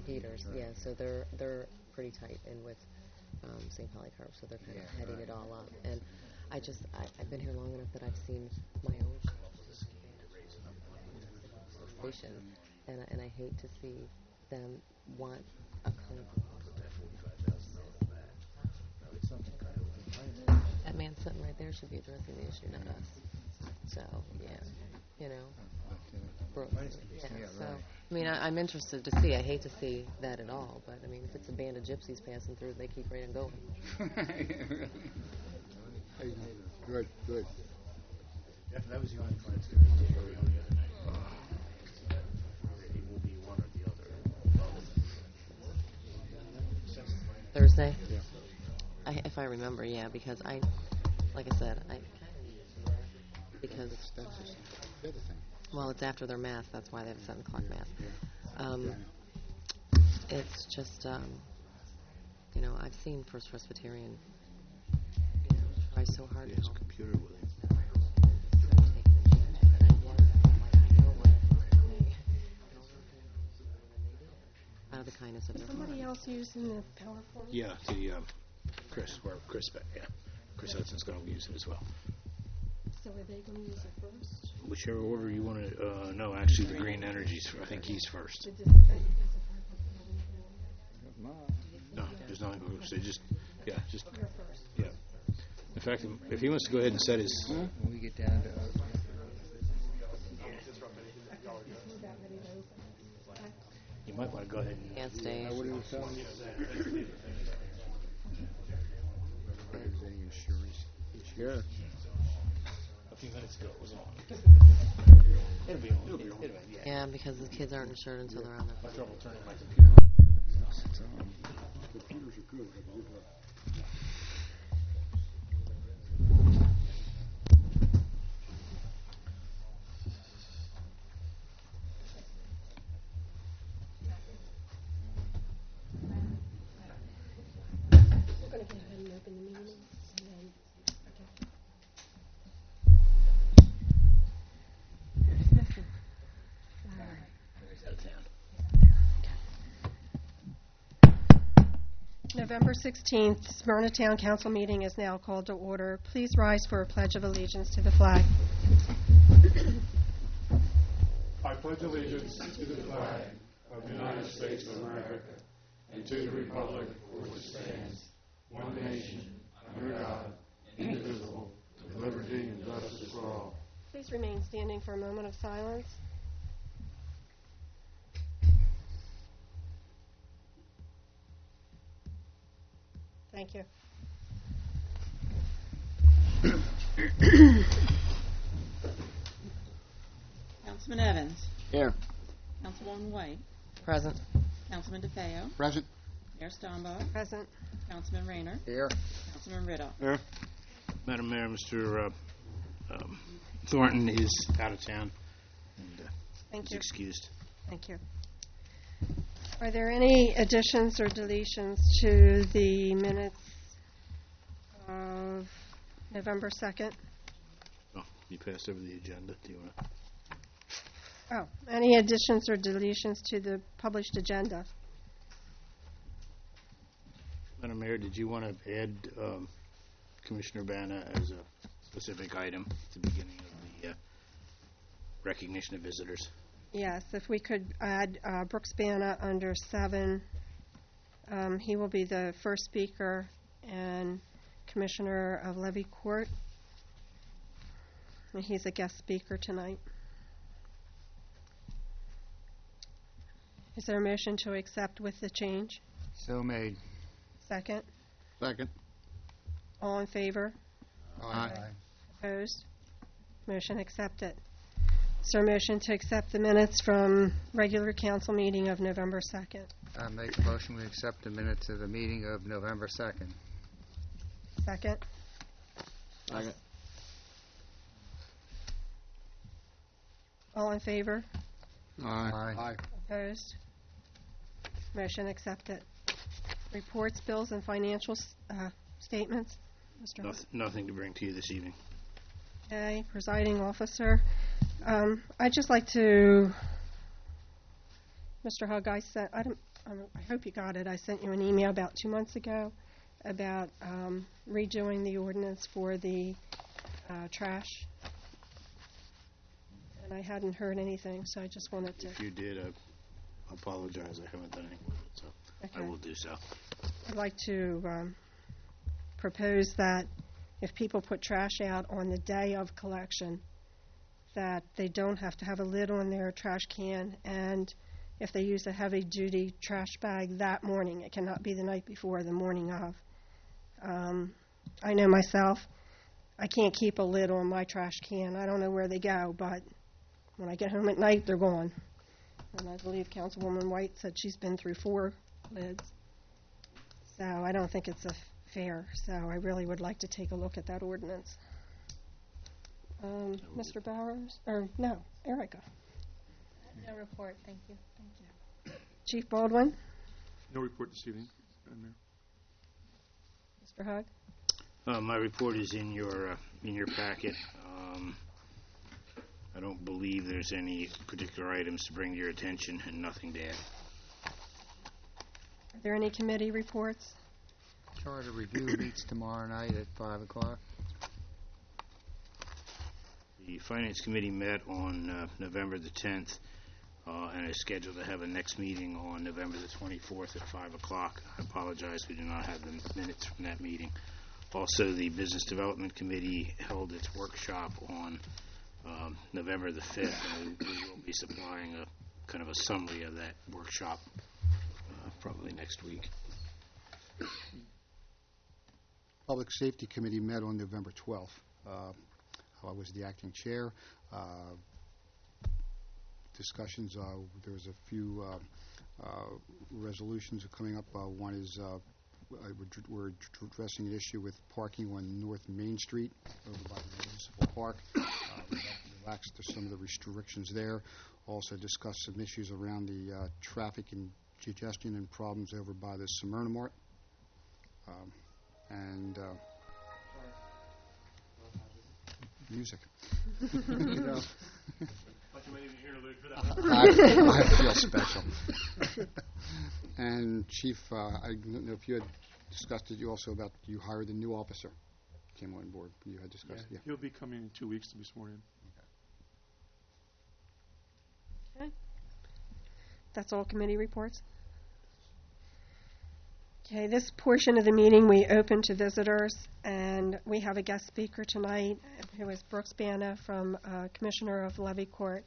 Peters, yeah, so they're pretty tight in with St. Polycarp, so they're kind of heading it all up. And I've been here long enough that I've seen my own station, and I hate to see them want a that man sitting right there should be addressing the issue, not us. So, yeah, you know. So, I mean, I'm interested to see. I hate to see that at all, but, I mean, if it's a band of gypsies passing through, they keep right on going. Good. Yeah, that was the only plan to it will be one or the other. Thursday? Yeah. If I remember, yeah, because like I said, because That's just the other thing. well, it's after their mass. That's why they have a 7 o'clock mass. It's just, you know, I've seen First Presbyterian try so hard to His help. computer with him. Out of the kindness of their heart. Somebody else using the PowerPoint? Yeah, Chris Hudson's going to use it as well. So are they going to use it first? Whichever order you want to. No, actually, the green energy's. I think he's first. No, there's nothing. They just. You're first. Yeah. In fact, if he wants to go ahead and set his. When we get down to You might want to go ahead and. Can't stay. what do you tell me? Is any insurance? Yeah. A few minutes ago, it was on. It'll be on. Yeah. Yeah, because the kids aren't insured until they're on their My trouble turning my computer. Computers are good. We're going to go ahead and open the meeting. And then, November 16th, Smyrna Town Council meeting is now called to order. Please rise for a pledge of allegiance to the flag. I pledge allegiance to the flag of the United States of America and to the republic for which it stands, one nation, under God, indivisible, with liberty and justice for all. Please remain standing for a moment of silence. Thank you. Councilman Evans. Here. Councilwoman White. present. Councilman DeFeo. Present. Mayor Stonebach. Present. Councilman Rayner. Here. Councilman Riddle. Here. Madam Mayor, Mr. Thornton is out of town and Thank is you. excused. Thank you. Are there any additions or deletions to the minutes of November 2nd? Oh, you passed over the agenda. Do you want to? Oh, any additions or deletions to the published agenda? Madam Mayor, did you want to add Commissioner Bana as a specific item at the beginning of the recognition of visitors? Yes, if we could add Brooks Bana under 7. He will be the first speaker, and Commissioner of Levy Court. And he's a guest speaker tonight. Is there a motion to accept with the change? So made. Second? Second. All in favor? Aye. Opposed? Motion accepted. Is there a motion to accept the minutes from regular council meeting of November 2nd? I make a motion we accept the minutes of the meeting of November 2nd. Second? Second. All in favor? Aye. Opposed? Motion accepted. Reports, bills, and financial statements? Mr. Hugg. Nothing to bring to you this evening. Okay, presiding officer. I'd just like to, Mr. Hugg, I I hope you got it. I sent you an email about 2 months ago about redoing the ordinance for the trash. And I hadn't heard anything, so I just wanted to. If you did, I apologize. I haven't done anything with it, so Okay. I will do so. I'd like to propose that if people put trash out on the day of collection, that they don't have to have a lid on their trash can, and if they use a heavy-duty trash bag that morning, it cannot be the night before, the morning of. I know myself, I can't keep a lid on my trash can. I don't know where they go, but when I get home at night, they're gone. And I believe Councilwoman White said she's been through 4 lids. So I don't think it's fair. So I really would like to take a look at that ordinance. Mr. Bowers? Or no, Erica. No report, thank you. Chief Baldwin? No report this evening, Madam Mayor. Mr. Hug? My report is in your packet. I don't believe there's any particular items to bring to your attention and nothing to add. Are there any committee reports? Charter Review meets tomorrow night at 5 o'clock. The Finance Committee met on November the 10th and is scheduled to have a next meeting on November the 24th at 5 o'clock. I apologize, we do not have the minutes from that meeting. Also, the Business Development Committee held its workshop on November the 5th, and we will be supplying a kind of a summary of that workshop probably next week. Public Safety Committee met on November 12th. I was the acting chair. Discussions, there was a few resolutions coming up. One is we're addressing an issue with parking on North Main Street over by the municipal park. We relaxed some of the restrictions there. Also discussed some issues around the traffic and congestion and problems over by the Smyrna Mart. Music. You know. I feel special. And Chief, I don't know if you had discussed it. You also about you hired a new officer, came on board. You had discussed it. Yeah. He'll be coming in 2 weeks to be sworn in. Okay. That's all committee reports? Okay, this portion of the meeting we open to visitors, and we have a guest speaker tonight who is Brooks Bana from Commissioner of Levy Court.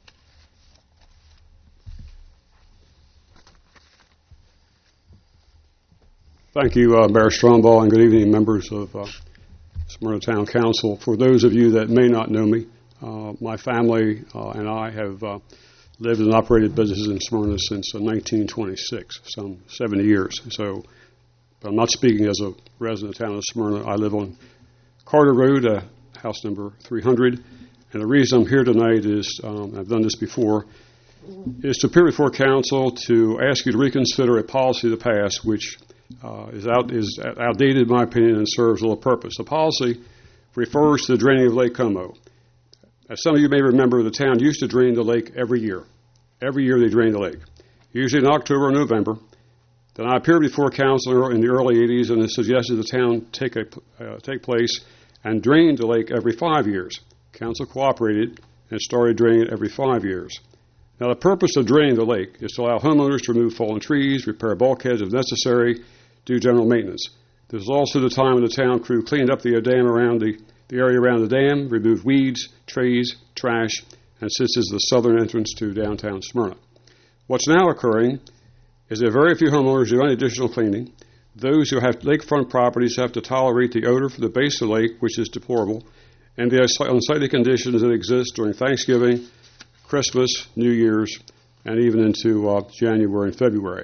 Thank you, Mayor Strombaugh, and good evening, members of Smyrna Town Council. For those of you that may not know me, my family and I have lived and operated businesses in Smyrna since 1926, some 70 years. So I'm not speaking as a resident of the town of Smyrna. I live on Carter Road, house number 300. And the reason I'm here tonight is, I've done this before, is to appear before council to ask you to reconsider a policy of the past which is outdated, in my opinion, and serves little purpose. The policy refers to the draining of Lake Como. As some of you may remember, the town used to drain the lake every year. Every year they drained the lake, usually in October or November. Then I appeared before council in the early 80s and suggested the town take place and drain the lake every 5 years. Council cooperated and started draining it every 5 years. Now, the purpose of draining the lake is to allow homeowners to remove fallen trees, repair bulkheads if necessary, do general maintenance. This is also the time when the town crew cleaned up the dam around the area around the dam, removed weeds, trees, trash, and this is the southern entrance to downtown Smyrna. What's now occurring is that very few homeowners do any additional cleaning. Those who have lakefront properties have to tolerate the odor from the base of the lake, which is deplorable, and the unsightly conditions that exist during Thanksgiving, Christmas, New Year's, and even into January and February.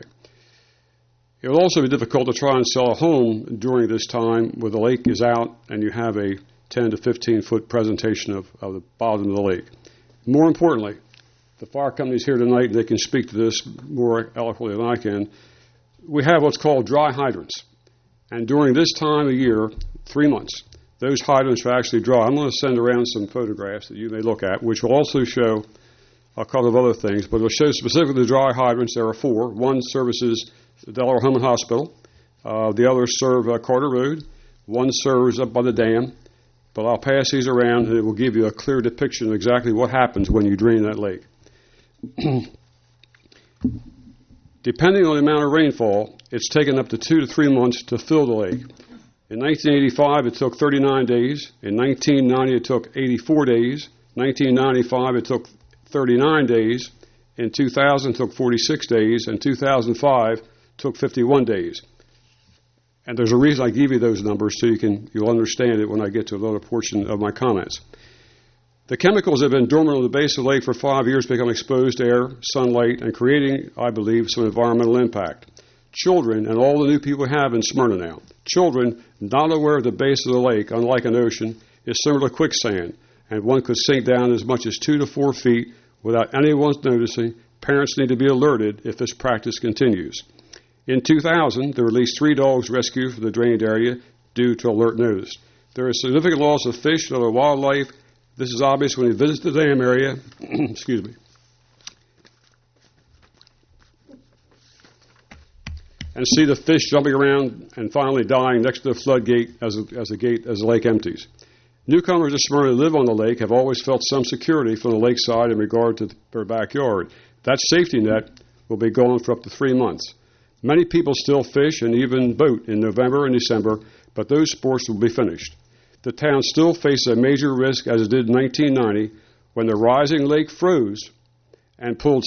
It will also be difficult to try and sell a home during this time where the lake is out and you have a 10 to 15-foot presentation of the bottom of the lake. More importantly, the fire company's here tonight, and they can speak to this more eloquently than I can. We have what's called dry hydrants. And during this time of year, 3 months, those hydrants are actually dry. I'm going to send around some photographs that you may look at, which will also show a couple of other things, but it'll show specifically the dry hydrants. There are 4. One services the Delaware Home and Hospital. The others serve Carter Road. One serves up by the dam. But I'll pass these around, and it will give you a clear depiction of exactly what happens when you drain that lake. Depending on the amount of rainfall, it's taken up to 2 to 3 months to fill the lake. In 1985, it took 39 days. In 1990, it took 84 days. 1995, it took 39 days. In 2000, it took 46 days. In 2005, it took 51 days. And there's a reason I give you those numbers so you'll understand it when I get to another portion of my comments. The chemicals have been dormant on the base of the lake for 5 years, become exposed to air, sunlight, and creating, I believe, some environmental impact. Children, and all the new people we have in Smyrna now, children not aware of the base of the lake, unlike an ocean, is similar to quicksand, and one could sink down as much as 2 to 4 feet without anyone noticing. Parents need to be alerted if this practice continues. In 2000, there were at least 3 dogs rescued from the drained area due to alert notice. There is significant loss of fish and other wildlife. This is obvious when you visit the dam area. Excuse me. And see the fish jumping around and finally dying next to the floodgate as the lake empties. Newcomers to Smyrna who live on the lake have always felt some security from the lakeside in regard to their backyard. That safety net will be gone for up to 3 months. Many people still fish and even boat in November and December, but those sports will be finished. The town still faces a major risk, as it did in 1990, when the rising lake froze and pulled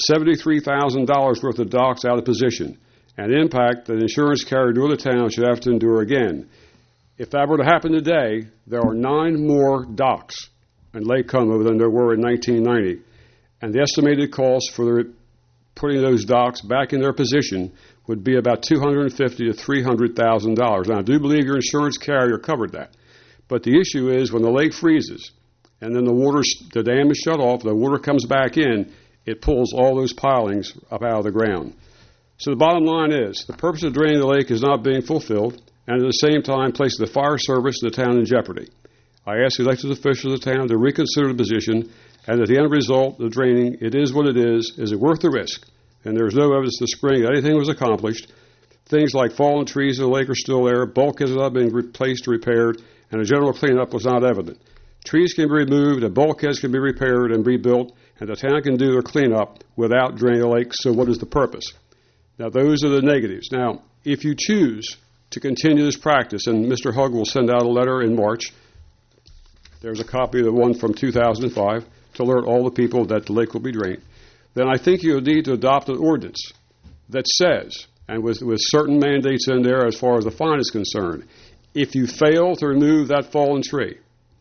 $73,000 worth of docks out of position, an impact that insurance carrier nor the town should have to endure again. If that were to happen today, there are 9 more docks in Lake Como than there were in 1990, and the estimated cost for putting those docks back in their position would be about $250,000 to $300,000. Now, I do believe your insurance carrier covered that. But the issue is when the lake freezes and then the dam is shut off, the water comes back in, it pulls all those pilings up out of the ground. So the bottom line is the purpose of draining the lake is not being fulfilled, and at the same time places the fire service and the town in jeopardy. I ask the elected officials of the town to reconsider the position, and at the end result, the draining, it is what it is it worth the risk? And there is no evidence this spring that anything was accomplished. Things like fallen trees in the lake are still there, bulkheads have not been replaced or repaired, and a general cleanup was not evident. Trees can be removed, and bulkheads can be repaired and rebuilt, and the town can do their cleanup without draining the lake, so what is the purpose? Now, those are the negatives. Now, if you choose to continue this practice, and Mr. Hugg will send out a letter in March, there's a copy of the one from 2005, to alert all the people that the lake will be drained, then I think you need to adopt an ordinance that says, and with certain mandates in there as far as the fine is concerned, if you fail to remove that fallen tree,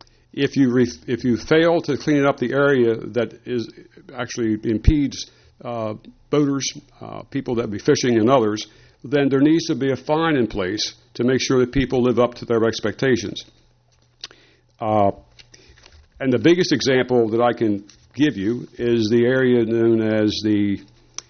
if you fail to clean up the area that is actually impedes boaters, people that be fishing and others, then there needs to be a fine in place to make sure that people live up to their expectations. And the biggest example that I can give you is the area known as the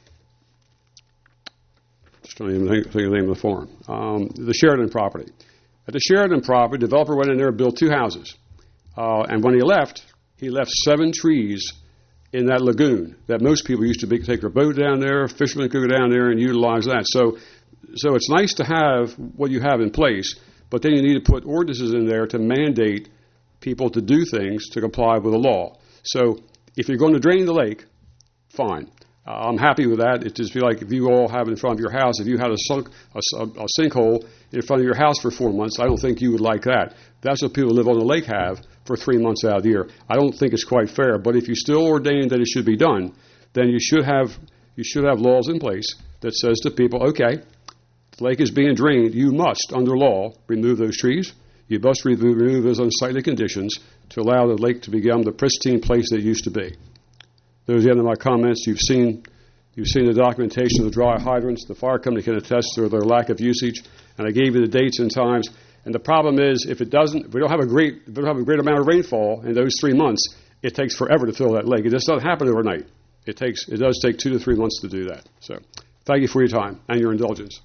name of the farm, the Sheridan property. At the Sheridan property, the developer went in there and built 2 houses. And when he left 7 trees in that lagoon that most people used to take their boat down there, fishermen could go down there and utilize that. So it's nice to have what you have in place, but then you need to put ordinances in there to mandate people to do things to comply with the law. So if you're going to drain the lake, fine. I'm happy with that. It just be like if you all have in front of your house, if you had a sinkhole in front of your house for 4 months, I don't think you would like that. That's what people who live on the lake have for 3 months out of the year. I don't think it's quite fair. But if you still ordain that it should be done, then you should have laws in place that says to people, okay, the lake is being drained. You must, under law, remove those trees. You must remove those unsightly conditions to allow the lake to become the pristine place that it used to be. Those are the end of my comments. You've seen the documentation of the dry hydrants. The fire company can attest to their lack of usage, and I gave you the dates and times. And the problem is, if we don't have a great amount of rainfall in those 3 months, it takes forever to fill that lake. It just doesn't happen overnight. It does take 2 to 3 months to do that. So, thank you for your time and your indulgence.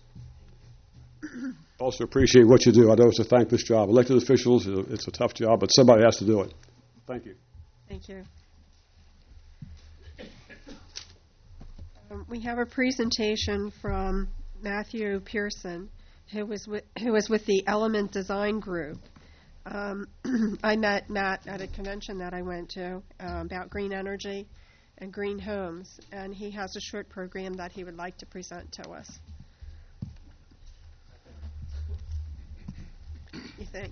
Also appreciate what you do. I know it's a thankless job. Elected officials, it's a tough job, but somebody has to do it. Thank you. Thank you. We have a presentation from Matthew Pearson, who was with the Element Design Group. I met Matt at a convention that I went to about green energy and green homes, and he has a short program that he would like to present to us. You think?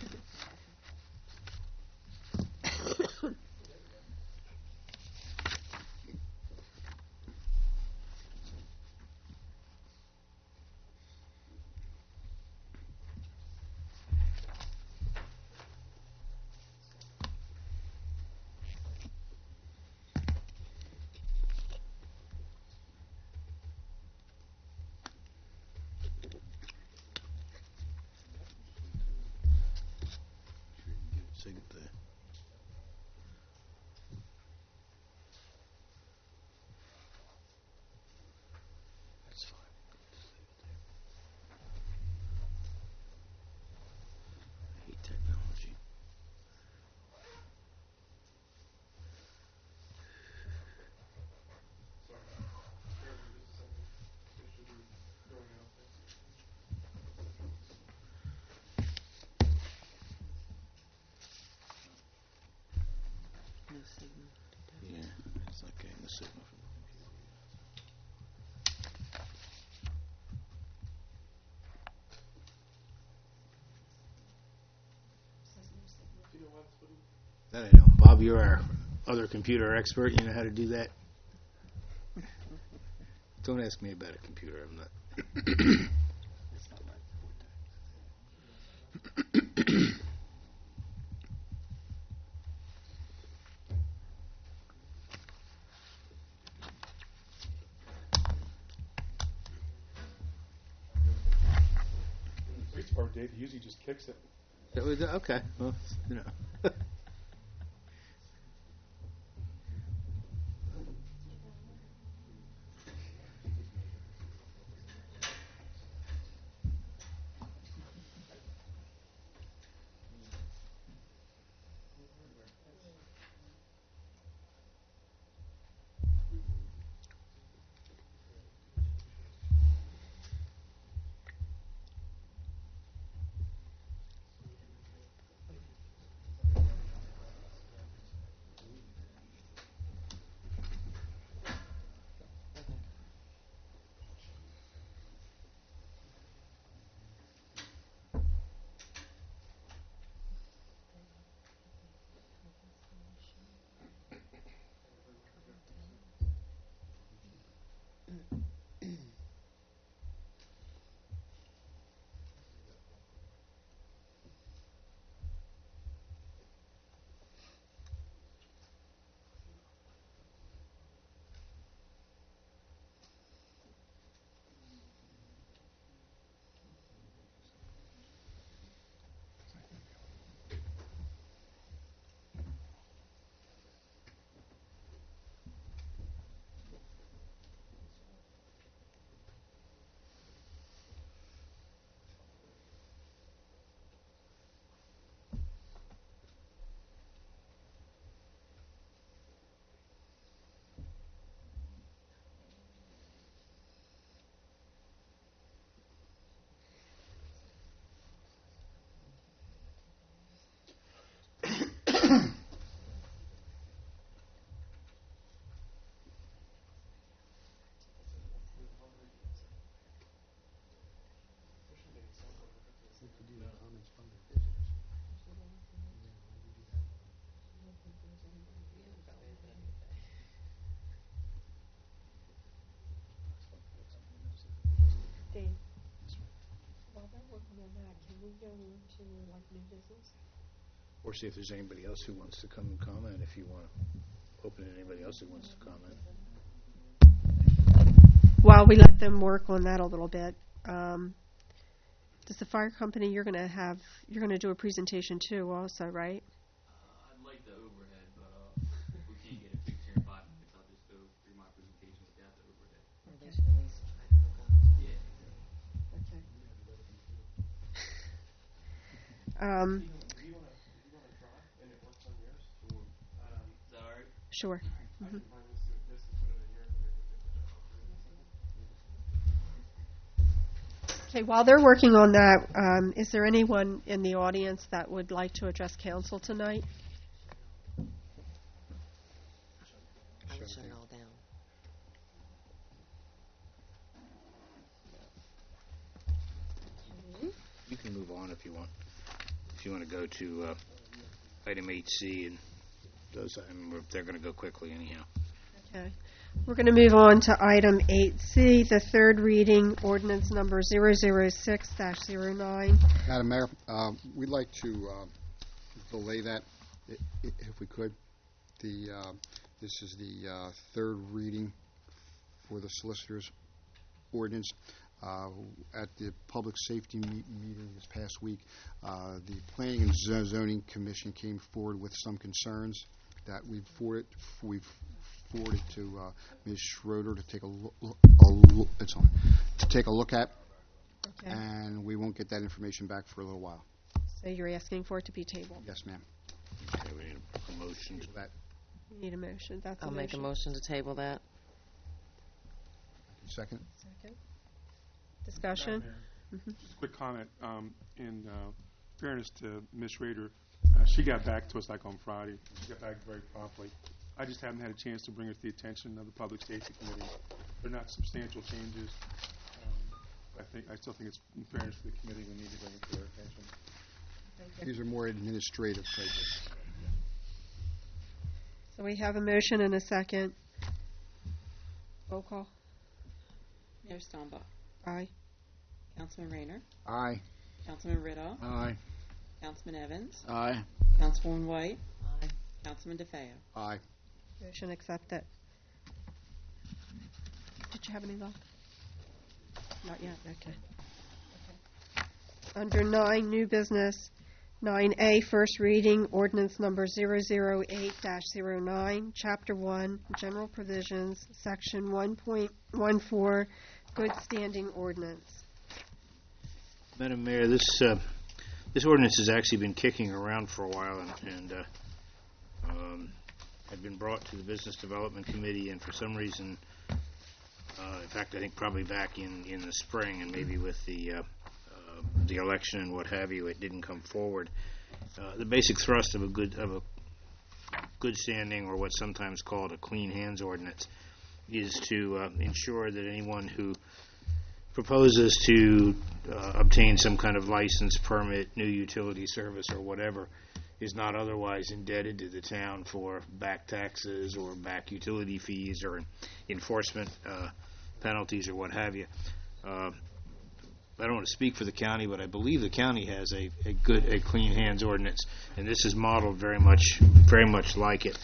That's fine. I hate technology. Yeah, it's not getting the signal from the computer. That I know. Bob, you're our other computer expert. You know how to do that? Don't ask me about a computer. I'm not. Police department, Dave, he usually just kicks it. Okay. Well, you know. Dave, while they're working on that, can we go into like new business? Or see if there's anybody else who wants to come and comment. If you want to open to anybody else who wants to comment. While we let them work on that a little bit, does the fire company, you're going to do a presentation too also, right? I'd like the overhead, but if we can't get it fixed here in 5 minutes, I'll just go through my presentation without the overhead. Or they should at least try to hook up. Yeah. Okay. If you want to try, and it works on yours, Is that all right? Sure. I can find this and put it in yours, and maybe we can put that on yours. Okay, while they're working on that, is there anyone in the audience that would like to address council tonight? I will shut it all down. You can move on if you want. If you want to go to item 8C, and those, they're going to go quickly anyhow. Okay. We're going to move on to item 8C, the third reading, ordinance number 006-09. Madam Mayor, we'd like to delay that if we could. This is the third reading for the solicitor's ordinance. At the Public Safety meeting this past week, the Planning and Zoning Commission came forward with some concerns that we've forwarded to Ms. Schroeder to take a look at, Okay. and we won't get that information back for a little while. So you're asking for it to be tabled. Yes, ma'am. Okay, we need a motion. That You need a motion. That's I'll a make a motion. motion to table that. second. Second. Discussion? Just a quick comment. In fairness to Ms. Schrader, she got back to us like on Friday. She got back very promptly. I just haven't had a chance to bring it to the attention of the Public Safety Committee. They're not substantial changes. I still think it's in fairness to the committee we need to bring it to their attention. These are more administrative types. So we have a motion and a second. Roll call. Mayor Stombaugh. Aye. Councilman Rayner. Aye. Councilman Riddle. Aye. Councilman Evans. Aye. Councilwoman White. Aye. Councilman DeFeo. Aye. Motion accepted. Did you have any luck? Not yet, okay. Under 9, new business, 9A, first reading, ordinance number 008-09, Chapter 1, General Provisions, Section 1.14, Good Standing Ordinance. Madam Mayor, this ordinance has actually been kicking around for a while, and had been brought to the Business Development Committee, and for some reason, in fact, I think probably back in the spring, and maybe with the election and what have you, it didn't come forward. The basic thrust of a good standing, or what's sometimes called a clean hands ordinance, is to ensure that anyone who proposes to obtain some kind of license, permit, new utility service, or whatever, is not otherwise indebted to the town for back taxes or back utility fees or enforcement penalties or what have you. I don't want to speak for the county, but I believe the county has a clean hands ordinance, and this is modeled very much like it.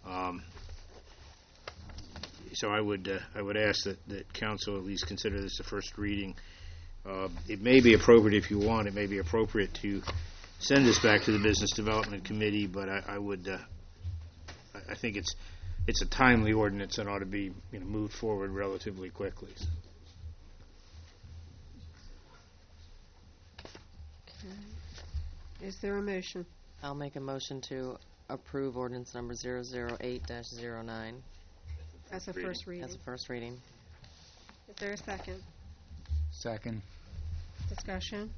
So I would ask that council at least consider this a first reading. It may be appropriate, if you want, it may be appropriate to send this back to the Business Development Committee, but I think it's a timely ordinance and ought to be moved forward relatively quickly. Is there a motion? I'll make a motion to approve ordinance number 008-09 As a first reading. as a first reading. Is there a second? Second. Discussion?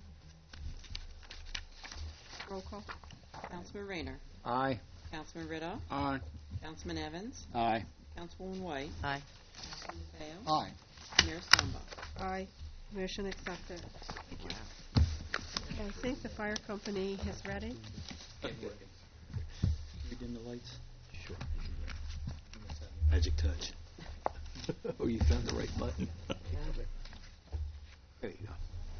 Roll call. Councilman Rayner. Aye. Councilman Riddle. Aye. Councilman Evans. Aye. Councilwoman White. Aye. Councilman DeFeo. Aye. Mayor Stombaugh. Aye. Motion accepted. I think the fire company is ready. Can we dim the lights? Sure. Magic touch. Oh, you found the right button. There you go.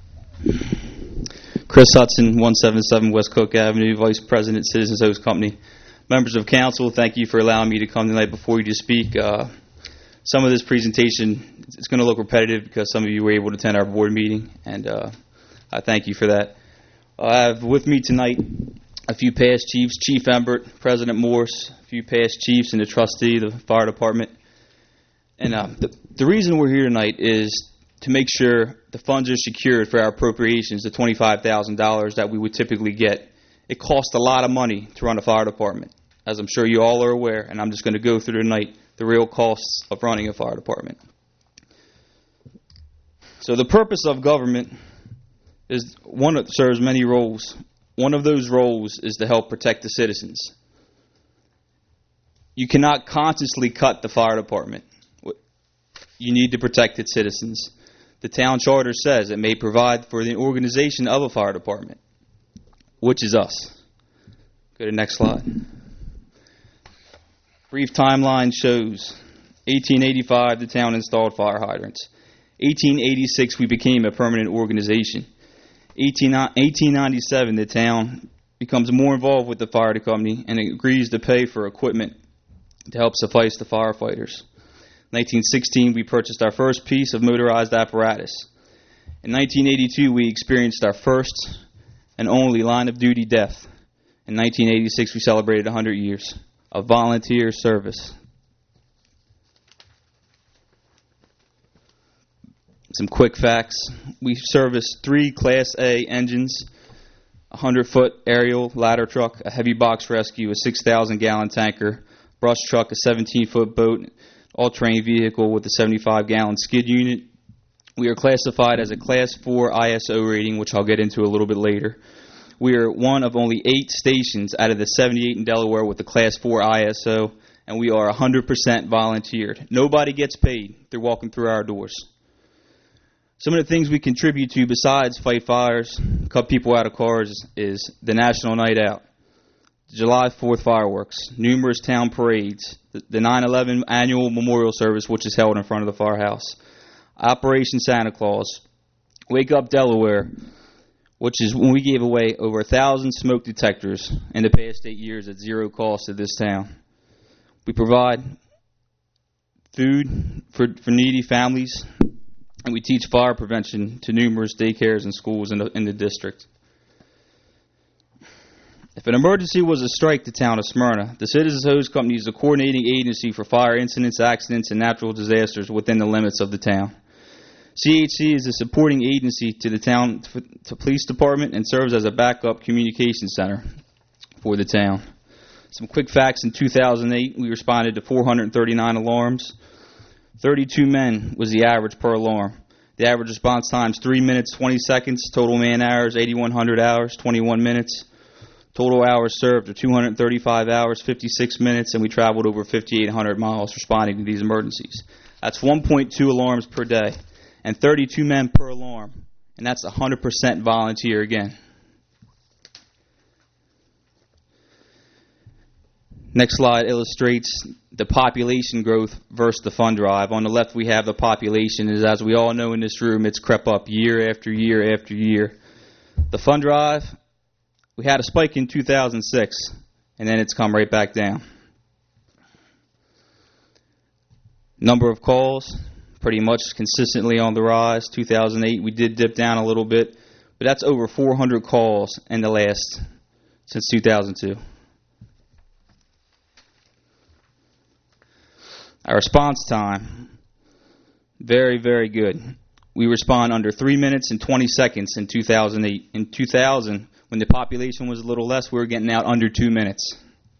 Chris Hudson, 177 West Cook Avenue, Vice President, Citizens Host Company. Members of council, thank you for allowing me to come tonight before you to speak. Some of this presentation is going to look repetitive because some of you were able to attend our board meeting, and I thank you for that. I have with me tonight a few past chiefs, Chief Embert, President Morse, a few past chiefs, and the trustee of the fire department. And the reason we're here tonight is to make sure the funds are secured for our appropriations, the $25,000 that we would typically get. It costs a lot of money to run a fire department, as I'm sure you all are aware, and I'm just going to go through tonight the real costs of running a fire department. So the purpose of government is serves many roles. One of those roles is to help protect the citizens. You cannot consciously cut the fire department. You need to protect its citizens. The town charter says it may provide for the organization of a fire department, which is us. Go to the next slide. Brief timeline shows 1885, the town installed fire hydrants. 1886, we became a permanent organization. 1897, the town becomes more involved with the fire company and agrees to pay for equipment to help suffice the firefighters. 1916, we purchased our first piece of motorized apparatus. In 1982, we experienced our first and only line-of-duty death. In 1986, we celebrated 100 years of volunteer service. Some quick facts. We service 3 Class A engines, a 100-foot aerial ladder truck, a heavy box rescue, a 6,000-gallon tanker, brush truck, a 17-foot boat, all-terrain vehicle with a 75-gallon skid unit. We are classified as a Class 4 ISO rating, which I'll get into a little bit later. We are one of only 8 stations out of the 78 in Delaware with the Class 4 ISO, and we are 100% volunteered. Nobody gets paid. They're walking through our doors. Some of the things we contribute to besides fight fires, cut people out of cars, is the National Night Out, July 4th fireworks, numerous town parades, the 9/11 annual memorial service, which is held in front of the firehouse, Operation Santa Claus, Wake Up Delaware, which is when we gave away over 1,000 smoke detectors in the past 8 years at zero cost to this town. We provide food for needy families, and we teach fire prevention to numerous daycares and schools in the district. If an emergency was a strike to town of Smyrna, the Citizens Hose Company is the coordinating agency for fire incidents, accidents, and natural disasters within the limits of the town. CHC is a supporting agency to the town to police department and serves as a backup communication center for the town. Some quick facts: in 2008, we responded to 439 alarms. 32 men was the average per alarm. The average response time is 3 minutes, 20 seconds. Total man hours, 8,100 hours, 21 minutes. Total hours served are 235 hours, 56 minutes, and we traveled over 5,800 miles responding to these emergencies. That's 1.2 alarms per day, and 32 men per alarm, and that's 100% volunteer again. Next slide illustrates the population growth versus the fund drive. On the left, we have the population. As we all know in this room, it's crept up year after year after year. The fund drive, we had a spike in 2006, and then it's come right back down. Number of calls, pretty much consistently on the rise. 2008, we did dip down a little bit, but that's over 400 calls in the last, since 2002. Our response time, very, very good. We respond under 3 minutes and 20 seconds in 2008. In 2000, when the population was a little less, we were getting out under 2 minutes.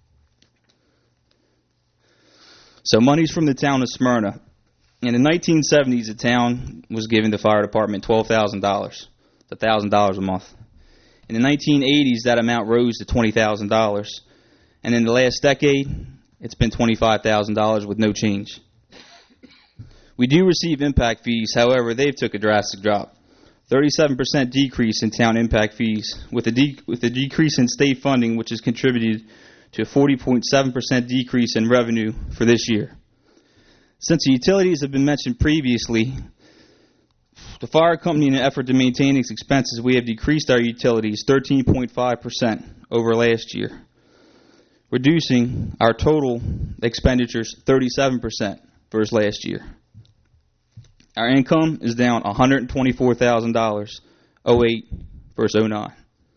So money's from the town of Smyrna. In the 1970s, the town was giving the fire department $12,000, $1,000 a month. In the 1980s, that amount rose to $20,000. And in the last decade, it's been $25,000 with no change. We do receive impact fees. However, they've took a drastic drop. 37% decrease in town impact fees, with a decrease in state funding, which has contributed to a 40.7% decrease in revenue for this year. Since the utilities have been mentioned previously, the fire company, in an effort to maintain its expenses, we have decreased our utilities 13.5% over last year, reducing our total expenditures 37% versus last year. Our income is down $124,000, 08 versus 09.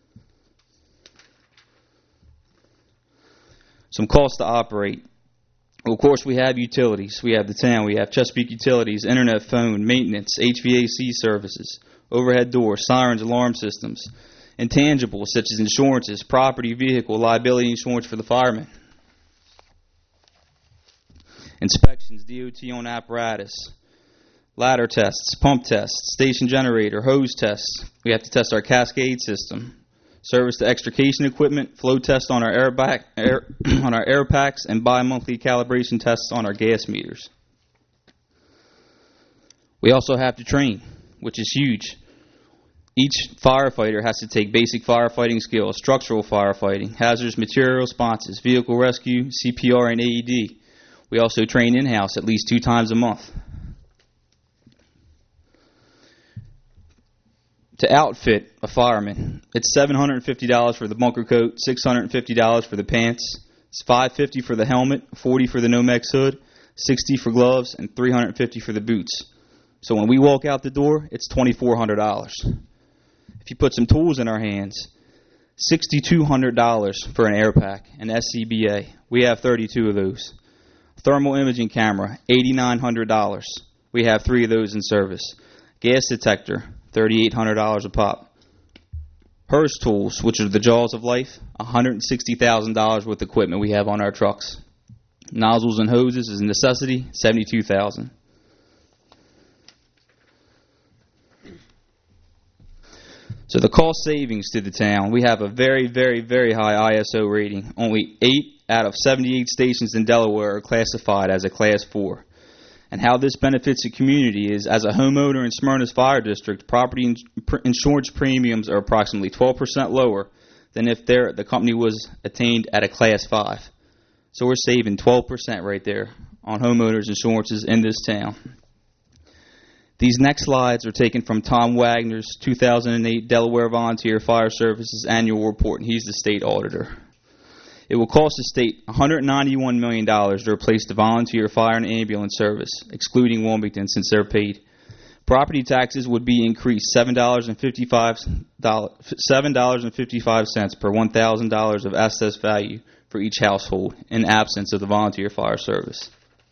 Some costs to operate. Well, of course, we have utilities. We have the town. We have Chesapeake Utilities, internet, phone, maintenance, HVAC services, overhead doors, sirens, alarm systems, intangibles such as insurances, property, vehicle, liability insurance for the firemen, inspections, DOT on apparatus, ladder tests, pump tests, station generator, hose tests. We have to test our cascade system, service the extrication equipment, flow test on our on our air packs, and bi-monthly calibration tests on our gas meters. We also have to train, which is huge. Each firefighter has to take basic firefighting skills, structural firefighting, hazardous material responses, vehicle rescue, CPR, and AED. We also train in-house at least 2 times a month. To outfit a fireman, it's $750 for the bunker coat, $650 for the pants, it's $550 for the helmet, $40 for the Nomex hood, $60 for gloves, and $350 for the boots. So when we walk out the door, it's $2,400. If you put some tools in our hands, $6,200 for an air pack, an SCBA. We have 32 of those. Thermal imaging camera, $8,900. We have 3 of those in service. Gas detector, $3,800 a pop. HERS tools, which are the jaws of life, $160,000 worth of equipment we have on our trucks. Nozzles and hoses is a necessity, $72,000. So the cost savings to the town, we have a very, very, very high ISO rating. Only 8 out of 78 stations in Delaware are classified as a Class 4. And how this benefits the community is, as a homeowner in Smyrna's Fire District, property insurance premiums are approximately 12% lower than if the company was attained at a Class 5. So we're saving 12% right there on homeowners insurances in this town. These next slides are taken from Tom Wagner's 2008 Delaware Volunteer Fire Services annual report, and he's the state auditor. It will cost the state $191 million to replace the volunteer fire and ambulance service, excluding Wilmington, since they're paid. Property taxes would be increased $7.55 per $1,000 of assessed value for each household in absence of the volunteer fire service.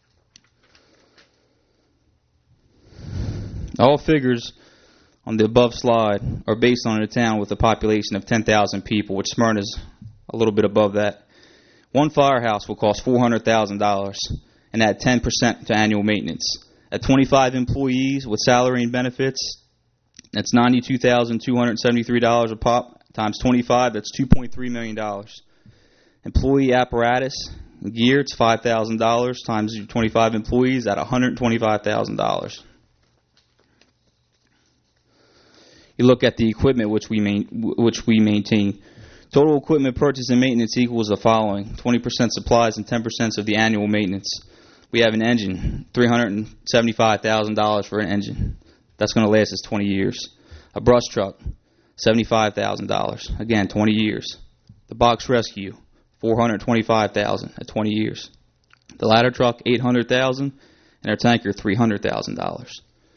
All figures on the above slide are based on a town with a population of 10,000 people, which Smyrna is a little bit above that. One firehouse will cost $400,000 and add 10% to annual maintenance. At 25 employees with salary and benefits, that's $92,273 a pop times 25. That's $2.3 million. Employee apparatus and gear, it's $5,000 times 25 employees at $125,000. You look at the equipment which we maintain. Total equipment purchase and maintenance equals the following: 20% supplies and 10% of the annual maintenance. We have an engine, $375,000 for an engine. That's going to last us 20 years. A brush truck, $75,000. Again, 20 years. The box rescue, $425,000 at 20 years. The ladder truck, $800,000, and our tanker, $300,000.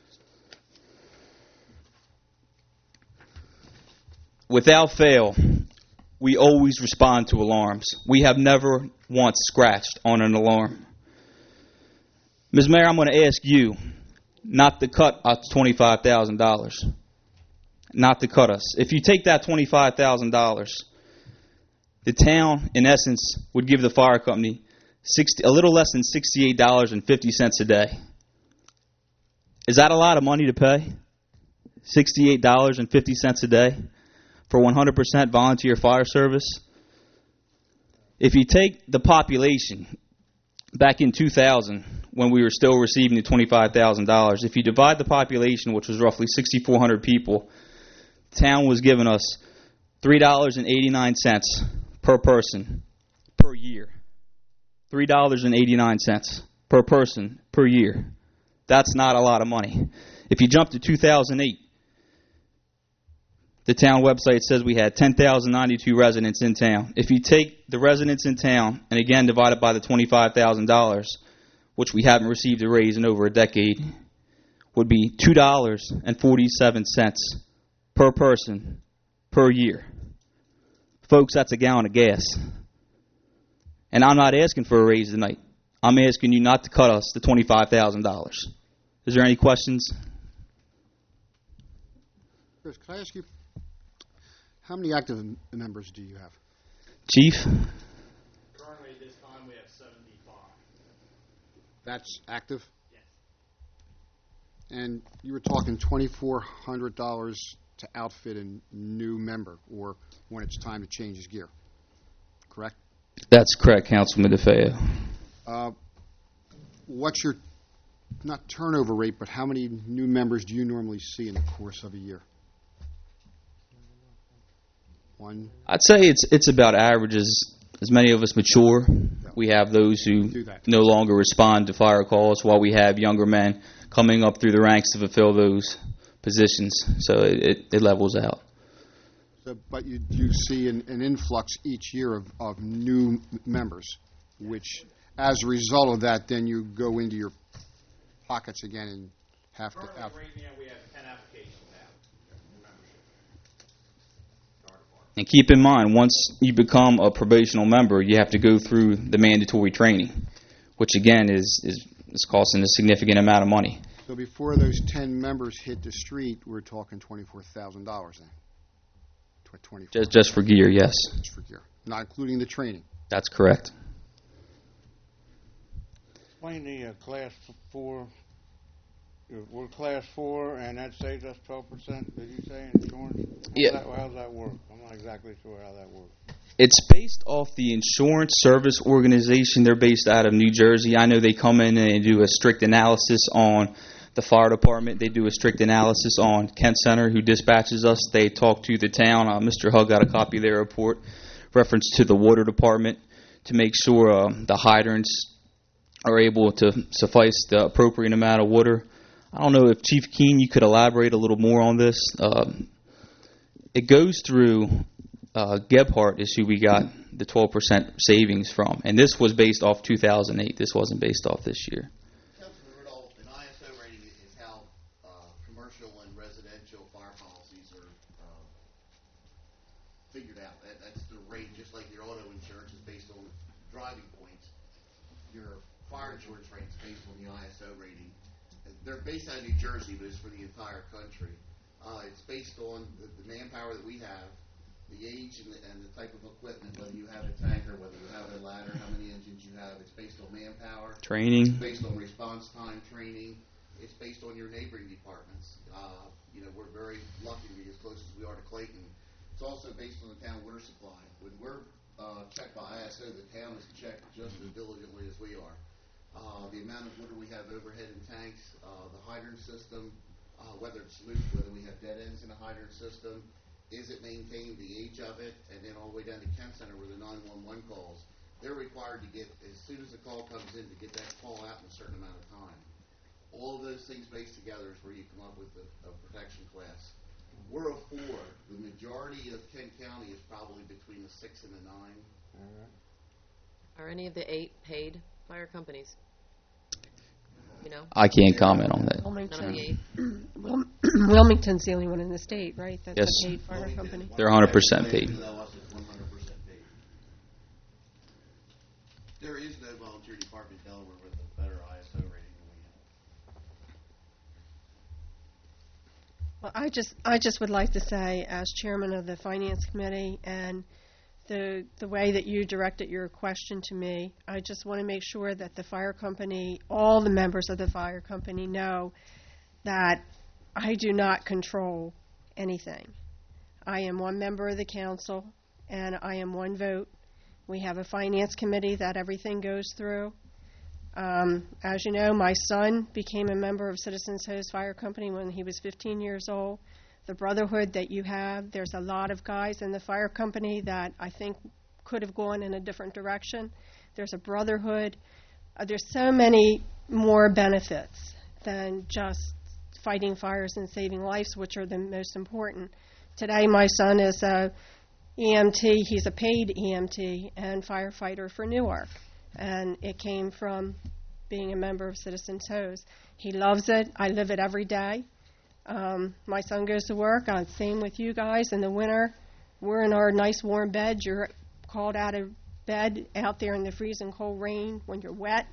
Without fail, we always respond to alarms. We have never once scratched on an alarm. Ms. Mayor, I'm going to ask you not to cut us $25,000. Not to cut us. If you take that $25,000, the town, in essence, would give the fire company a little less than $68.50 a day. Is that a lot of money to pay? $68.50 a day for 100% volunteer fire service? If you take the population back in 2000, when we were still receiving the $25,000, if you divide the population, which was roughly 6,400 people, the town was giving us $3.89 per person per year. $3.89 per person per year. That's not a lot of money. If you jump to 2008, the town website says we had 10,092 residents in town. If you take the residents in town and again divide it by the $25,000, which we haven't received a raise in over a decade, would be $2.47 per person per year. Folks, that's a gallon of gas. And I'm not asking for a raise tonight. I'm asking you not to cut us the $25,000. Is there any questions? Chris, can I ask you, how many active members do you have? Chief? Currently, at this time, we have 75. That's active? Yes. And you were talking $2,400 to outfit a new member, or when it's time to change his gear, correct? That's correct, Councilman DeFeo. What's your, not turnover rate, but how many new members do you normally see in the course of a year? One? I'd say it's about average. As many of us mature, we have those who no longer respond to fire calls, while we have younger men coming up through the ranks to fulfill those positions. So it levels out. So, but you see an influx each year of new members, which, as a result of that, then you go into your pockets again and have to. Right now, we have 10 applications now for membership. And keep in mind, once you become a probational member, you have to go through the mandatory training, which again is costing a significant amount of money. So before those 10 members hit the street, we're talking $24,000 then. Just for gear, yes. Just for gear, not including the training. That's correct. Explain the class 4. We're class 4, and that saves us 12%. Did you say insurance? Yeah. How does that work? I'm not exactly sure how that works. It's based off the Insurance Service Organization. They're based out of New Jersey. I know they come in and they do a strict analysis on the fire department. They do a strict analysis on Kent Center, who dispatches us. They talk to the town. Mr. Hug got a copy of their report, reference to the water department, to make sure the hydrants are able to suffice the appropriate amount of water. I don't know if Chief Keene, you could elaborate a little more on this. It goes through Gebhardt is who we got the 12% savings from, and this was based off 2008. This wasn't based off this year. Councilman Rudolph, an ISO rating is how commercial and residential fire policies are figured out. That's the rate, just like your auto insurance is based on driving points. Your fire insurance rate is based on the ISO rating. They're based out of New Jersey, but it's for the entire country. It's based on the manpower that we have, the age and the type of equipment, whether you have a tanker, whether you have a ladder, how many engines you have. It's based on manpower. Training. It's based on response time training. It's based on your neighboring departments. We're very lucky to be as close as we are to Clayton. It's also based on the town water supply. When we're checked by ISO, the town is checked just as diligently as we are. The amount of water we have overhead in tanks, the hydrant system, whether it's loose, whether we have dead ends in a hydrant system, is it maintained, the age of it, and then all the way down to Kent Center where the 911 calls. They're required to get, as soon as the call comes in, to get that call out in a certain amount of time. All of those things based together is where you come up with a protection class. We're a 4. The majority of Kent County is probably between the 6 and the 9. Are any of the 8 paid fire companies? You know? I can't comment on that. None of the 8? Wilmington's the only one in the state, right? That's yes. a paid fire company. They're 100% paid. There is no volunteer department in Delaware with a better ISO rating than we have. Well, I just would like to say, as chairman of the Finance Committee, and the way that you directed your question to me, I just want to make sure that the fire company, all the members of the fire company know that I do not control anything. I am one member of the council, and I am one vote. We have a finance committee that everything goes through. As you know, my son became a member of Citizens Hose Fire Company when he was 15 years old. The brotherhood that you have, there's a lot of guys in the fire company that I think could have gone in a different direction. There's a brotherhood. There's so many more benefits than just fighting fires and saving lives, which are the most important. Today, my son is a EMT. He's a paid EMT and firefighter for Newark, and it came from being a member of Citizens Hose. He loves it. I live it every day. My son goes to work. Same with you guys. In the winter, we're in our nice warm beds. You're called out of bed out there in the freezing cold rain when you're wet.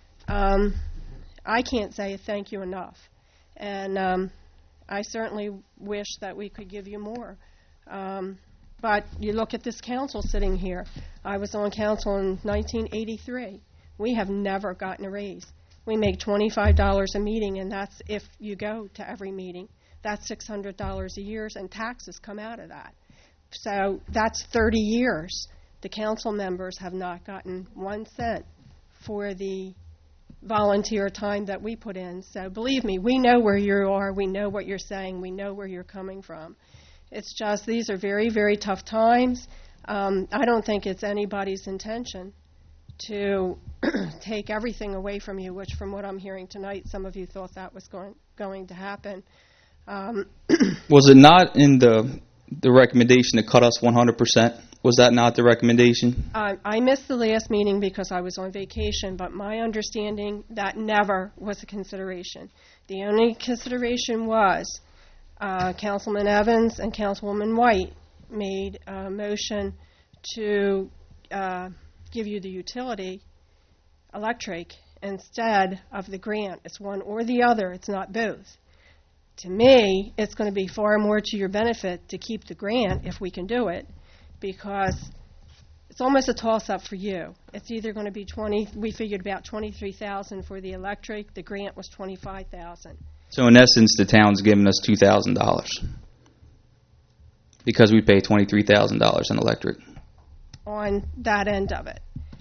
I can't say thank you enough. And I certainly wish that we could give you more. But you look at this council sitting here. I was on council in 1983. We have never gotten a raise. We make $25 a meeting, and that's if you go to every meeting. That's $600 a year, and taxes come out of that. So that's 30 years. The council members have not gotten 1 cent for the volunteer time that we put in. So believe me, we know where you are. We know what you're saying. We know where you're coming from. It's just these are very, very tough times. I don't think it's anybody's intention to take everything away from you, which from what I'm hearing tonight, some of you thought that was going to happen. Was it not in the recommendation to cut us 100%? Was that not the recommendation? I missed the last meeting because I was on vacation, but my understanding, that never was a consideration. The only consideration was Councilman Evans and Councilwoman White made a motion to give you the utility, electric, instead of the grant. It's one or the other. It's not both. To me, it's going to be far more to your benefit to keep the grant if we can do it, because it's almost a toss-up for you. It's either going to be we figured about $23,000 for the electric. The grant was $25,000. So in essence, the town's giving us $2,000 because we pay $23,000 in electric. On that end of it.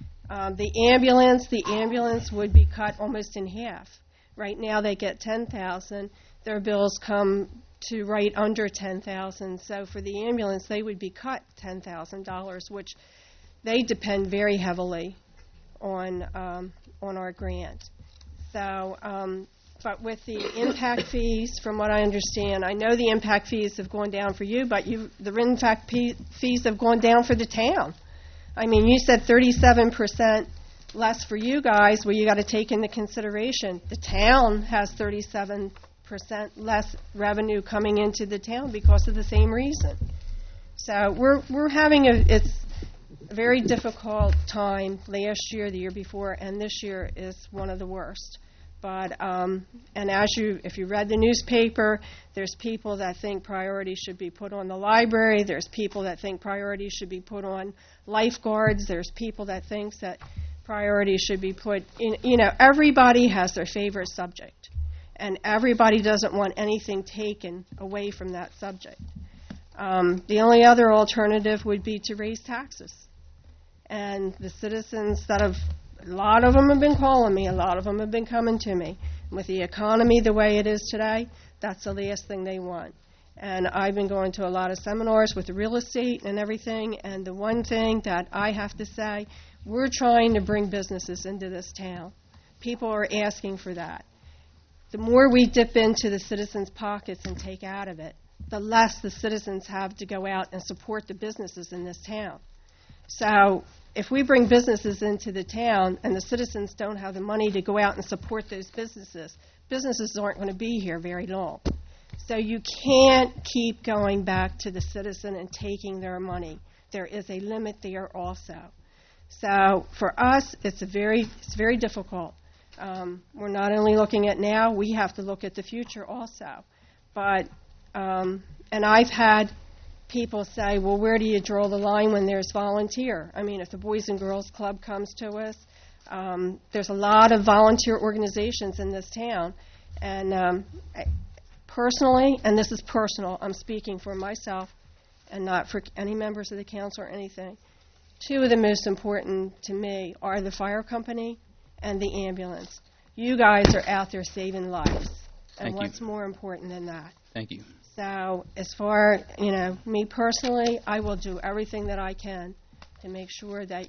The ambulance would be cut almost in half. Right now they get $10,000. Their bills come to right under $10,000. So for the ambulance, they would be cut $10,000, which they depend very heavily on our grant. So, but with the impact fees, from what I understand, I know the impact fees have gone down for you, but the impact fees have gone down for the town. I mean, you said 37% less for you guys. Well, you got to take into consideration the town has 37% less revenue coming into the town because of the same reason. So we're having it's a very difficult time. Last year, the year before, and this year is one of the worst. But and if you read the newspaper, there's people that think priority should be put on the library. There's people that think priority should be put on lifeguards. There's people that think that priority should be put in. You know, everybody has their favorite subject, and everybody doesn't want anything taken away from that subject. The only other alternative would be to raise taxes, and the citizens a lot of them have been calling me. A lot of them have been coming to me. With the economy the way it is today, that's the last thing they want. And I've been going to a lot of seminars with the real estate and everything, and the one thing that I have to say, we're trying to bring businesses into this town. People are asking for that. The more we dip into the citizens' pockets and take out of it, the less the citizens have to go out and support the businesses in this town. So if we bring businesses into the town and the citizens don't have the money to go out and support those businesses, businesses aren't going to be here very long. So you can't keep going back to the citizen and taking their money. There is a limit there also. So for us, it's very difficult. We're not only looking at now, we have to look at the future also. But and I've had people say, well, where do you draw the line when there's volunteer? I mean, if the Boys and Girls Club comes to us, there's a lot of volunteer organizations in this town. And personally, and this is personal, I'm speaking for myself and not for any members of the council or anything, two of the most important to me are the fire company and the ambulance. You guys are out there saving lives. And what's more important than that? Thank you. So as far, me personally, I will do everything that I can to make sure that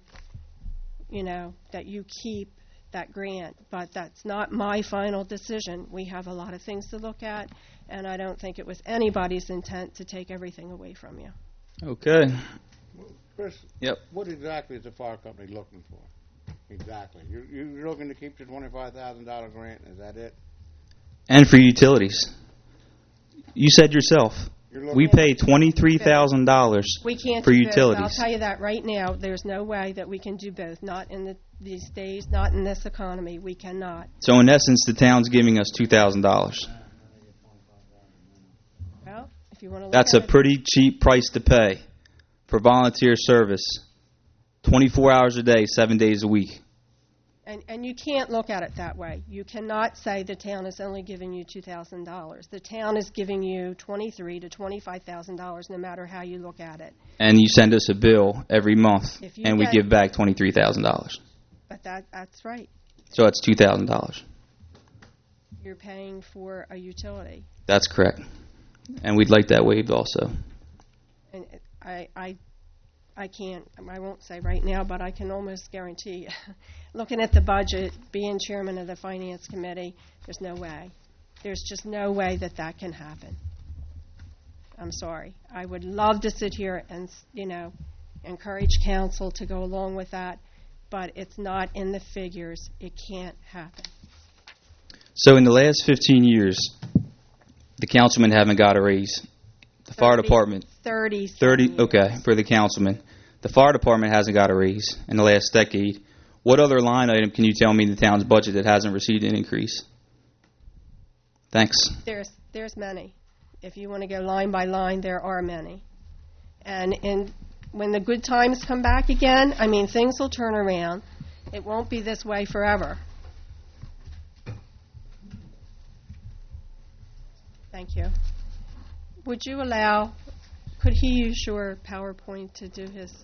that you keep that grant. But that's not my final decision. We have a lot of things to look at, and I don't think it was anybody's intent to take everything away from you. Okay. Chris, Yep. What exactly is the fire company looking for? Exactly. You're looking to keep the $25,000 grant, is that it? And for utilities. You said yourself, we pay $23,000 We can't for do both. utilities. I'll tell you that right now. There's no way that we can do both. Not in these days, not in this economy. We cannot. So in essence, the town's giving us $2,000. Well, if you want to look That's a at it, pretty cheap price to pay for volunteer service, 24 hours a day, 7 days a week. And you can't look at it that way. You cannot say the town is only giving you $2,000. The town is giving you $23,000 to $25,000, no matter how you look at it. And you send us a bill every month, If you and we get- give back $23,000. But that's right. So that's $2,000. You're paying for a utility. That's correct. And we'd like that waived also. And I can't, I won't say right now, but I can almost guarantee, looking at the budget, being chairman of the finance committee, there's no way. There's just no way that that can happen. I'm sorry. I would love to sit here and, encourage council to go along with that, but it's not in the figures. It can't happen. So in the last 15 years, the councilmen haven't got a raise. The fire department, 30. okay, for the councilman. The fire department hasn't got a raise in the last decade. What other line item can you tell me in the town's budget that hasn't received an increase? Thanks. There's many. If you want to go line by line, there are many. And when the good times come back again, things will turn around. It won't be this way forever. Thank you. Would you could he use your PowerPoint to do his?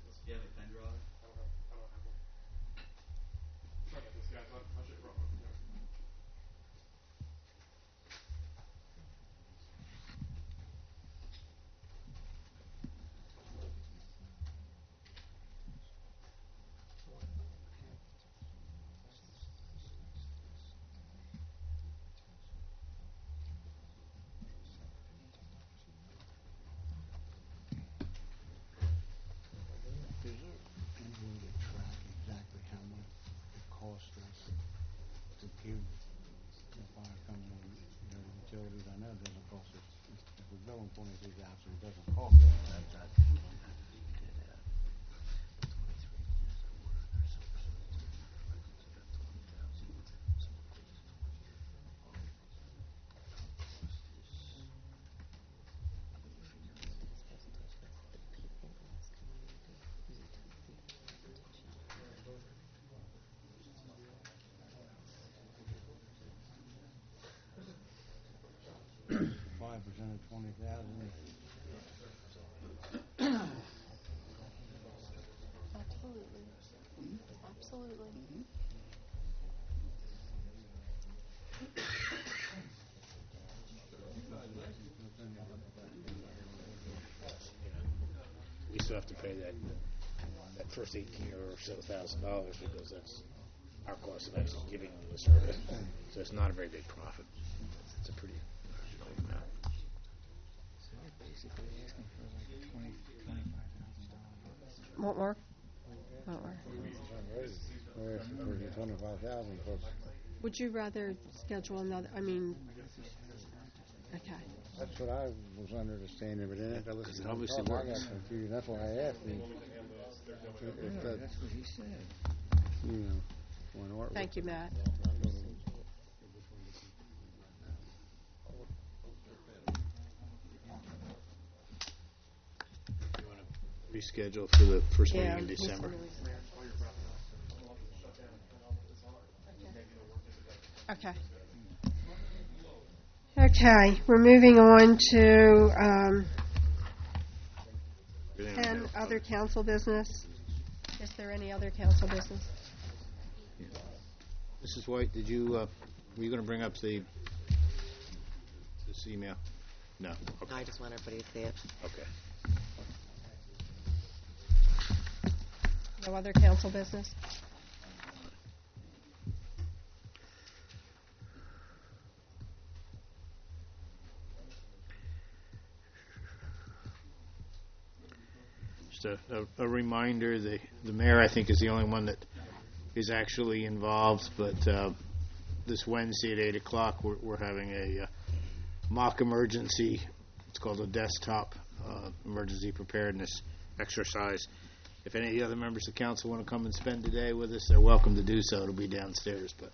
Absolutely. We still have to pay that first $18,000 or so because that's our cost of actually giving them the service. So it's not a very big profit. It's a pretty low amount. So they're basically asking for like $25,000. Won't work? Would you rather schedule another, okay. That's what I was understanding, but then after I listened to the obviously talk, I works. got confused. That's why I asked him. If That's what he said. Thank you, Matt. Reschedule for the first meeting in December. Okay. Okay, we're moving on to 10 other council business. Is there any other council business? Mrs. White, were you going to bring up this email? No. Okay. I just want everybody to see it. Okay. No other council business? Just a reminder, the mayor, I think, is the only one that is actually involved, but this Wednesday at 8 o'clock, we're having a mock emergency. It's called a desktop emergency preparedness exercise. If any of the other members of council want to come and spend the day with us, they're welcome to do so. It'll be downstairs, but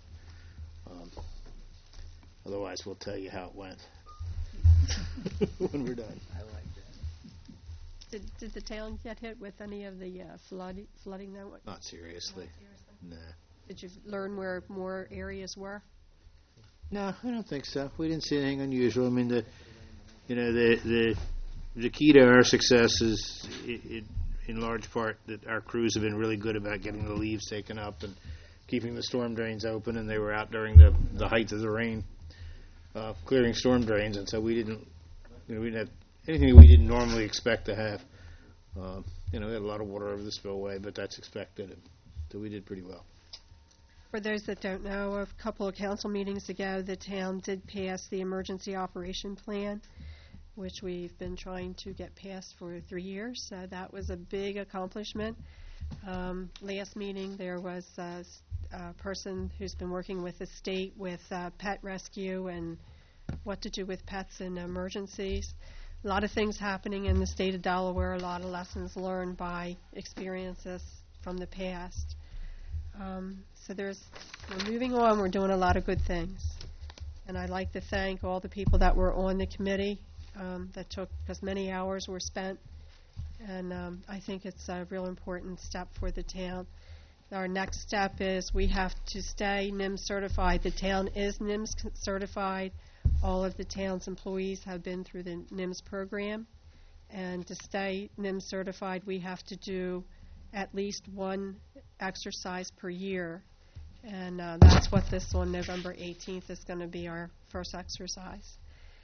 otherwise we'll tell you how it went when we're done. I like that. Did the town get hit with any of the flooding? Not seriously. Nah. Did you learn where more areas were? No, I don't think so. We didn't see anything unusual. I mean, the key to our success is, in large part, that our crews have been really good about getting the leaves taken up and keeping the storm drains open, and they were out during the height of the rain, clearing storm drains, and so we didn't have anything we didn't normally expect to have. We had a lot of water over the spillway, but that's expected, and so we did pretty well. For those that don't know, a couple of council meetings ago, the town did pass the emergency operation plan, which we've been trying to get passed for 3 years. So that was a big accomplishment. Last meeting, there was a person who's been working with the state with pet rescue and what to do with pets in emergencies. A lot of things happening in the state of Delaware, a lot of lessons learned by experiences from the past. So we're moving on. We're doing a lot of good things. And I'd like to thank all the people that were on the committee that took, because many hours were spent. And I think it's a real important step for the town. Our next step is we have to stay NIMS certified. The town is NIMS certified. All of the town's employees have been through the NIMS program. And to stay NIMS certified, we have to do at least one exercise per year. And that's what this on November 18th is going to be, our first exercise.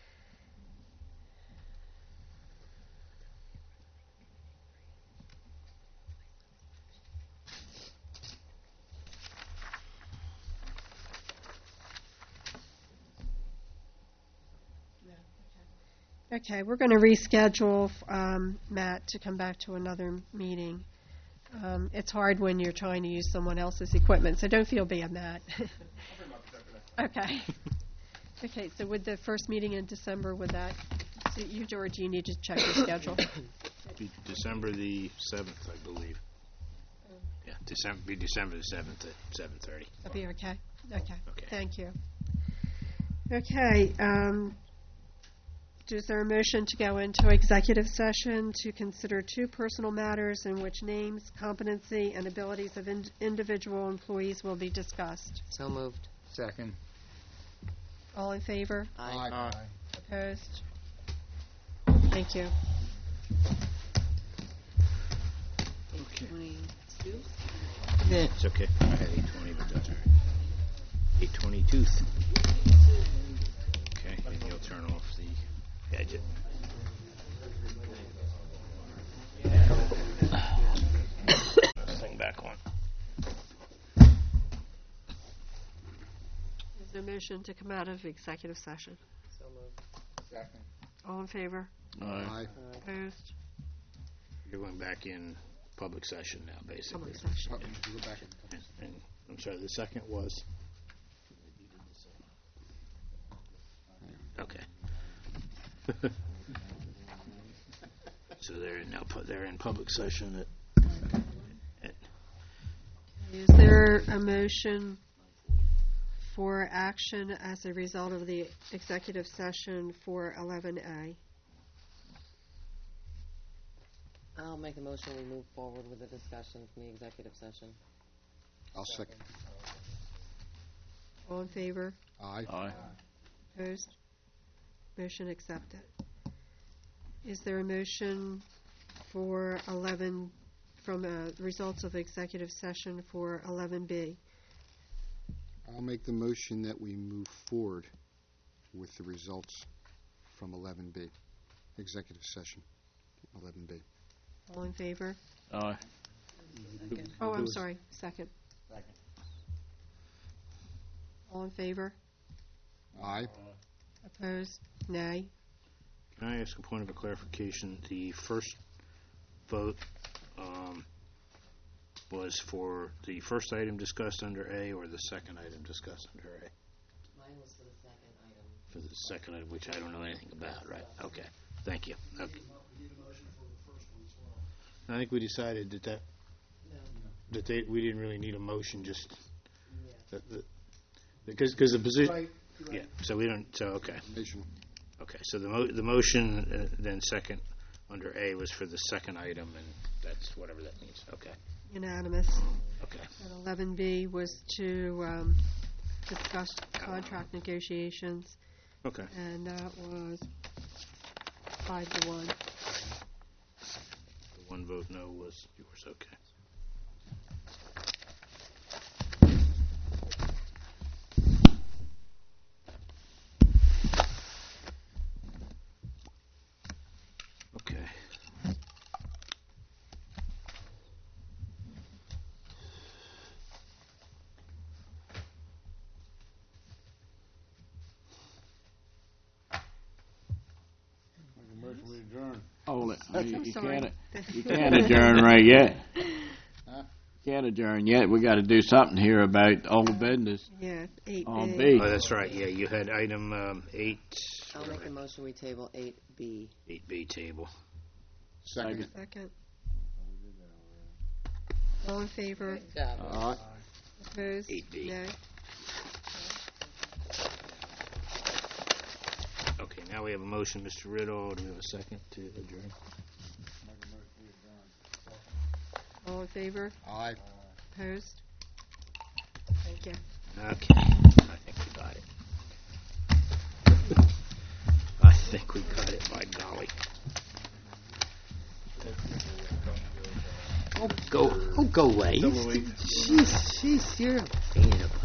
Okay, we're going to reschedule Matt to come back to another meeting. It's hard when you're trying to use someone else's equipment, so don't feel bad, Matt. Okay. Okay, so with the first meeting in December, would that suit you, or do you need to check your schedule? Be December the 7th, I believe. Yeah, December the 7th at 7:30. That'll be okay? Okay. Thank you. Okay. Is there a motion to go into executive session to consider two personal matters in which names, competency, and abilities of individual employees will be discussed? So moved. Second. All in favor? Aye. Opposed? Thank you. Okay. 22. Yeah, it's okay. I had 8:20, but that's all right. 8:22. Okay, and you'll turn off the gadget. This thing back on. Is there a motion to come out of executive session? So moved. Second. All in favor? Aye. Opposed? You're going back in public session now, basically. Public session. We're back in. And I'm sorry, the second was? Okay. So they're in public session Is there a motion for action as a result of the executive session for 11A? I'll make a motion we move forward with the discussion from the executive session. I'll second. All in favor? Aye. Opposed? Motion accepted. Is there a motion for 11, from results of executive session for 11B? I'll make the motion that we move forward with the results from 11B, executive session, 11B. All in favor? Aye. Oh, I'm sorry, second. All in favor? Aye. Opposed? Nay. Can I ask a point of clarification? The first vote was for the first item discussed under A or the second item discussed under A? Mine was for the second item. For the second item, which I don't know anything about, right? Okay. Thank you. Okay. I think we decided that we didn't really need a motion, just because the position. Right. Yeah. So we don't. So okay. Motion. Okay. So the motion then second under A was for the second item, and that's whatever that means. Okay. Unanimous. Okay. And 11B was to discuss contract negotiations, Okay. and that was 5-1. The one vote no was yours. Okay. Okay. Motion we adjourn. Hold it. I'm sorry. You can't adjourn right yet. Huh? Can't adjourn yet. We got to do something here about old business Yeah, 8B. on B. Oh, that's right. Yeah, you had item 8. I'll make a motion we table 8B. 8B table. Second. Second. All in favor? All right. Opposed? 8B. No. Okay, now we have a motion, Mr. Riddle. Do we have a second to adjourn? All in favor? Aye. Opposed? Thank you. Okay, I think we got it. I think we got it, by golly. Oh, go away. Jeez, you're a fan of